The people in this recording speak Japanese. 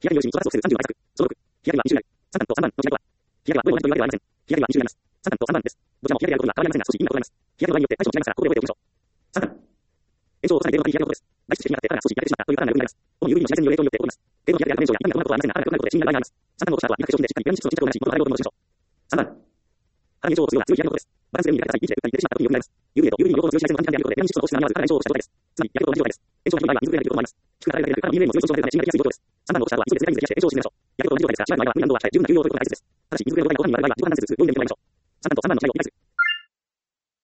日当たり用紙に調達をする30倍価格。その6、日当たりは20円。3単と3番の日当たりは、日当たりはこれを同じというわけではありません。日当たりは20円です。3単と3番です。どちらも日当たりであることには変わりありませんが、少し意味が異なります。日当たりの場合によって対象が違いますから、ここで覚えておきましょう。3番。延長を重ねて電話の日当たりのことです。外出して日が経ってから少し日が出てしまったというパターンがよく見られます。主に郵便の紫外線による影響によって起こります。電話の日当たりや炎上や痛みが伴うことはありませんが、新たなことで不審な場合があります。3番の落とした後は、2か所でしっかりピラミッドの沈着をなし、元の流れを取り戻しましょう。3番。肌に炎症をするような強い日当たりのことです。バランスで海に出てしまった時に出てしまったことによく見られます。郵便と郵便の両方の強い紫外線の短期間であることで、ピラミッドの落ちがならず、炎症をした状態です。つまり、やることと同じ状態です。炎症がひどい場合は水ぶれないということもあります。低く流れが出るから、EML の強い症状が出るため、沈がきやすい状況です。3番の落とした後は、急いで水が水で冷やして炎症を鎮めましょう。やることと同じ状態ですが、違う場合は、無理難度は控え、十分な休養を取ることが大切です。ただし、水ぶれの場合はご飯に割る場合は、自己管理するようにでもやりましょう。3番と3番の違いを理解する。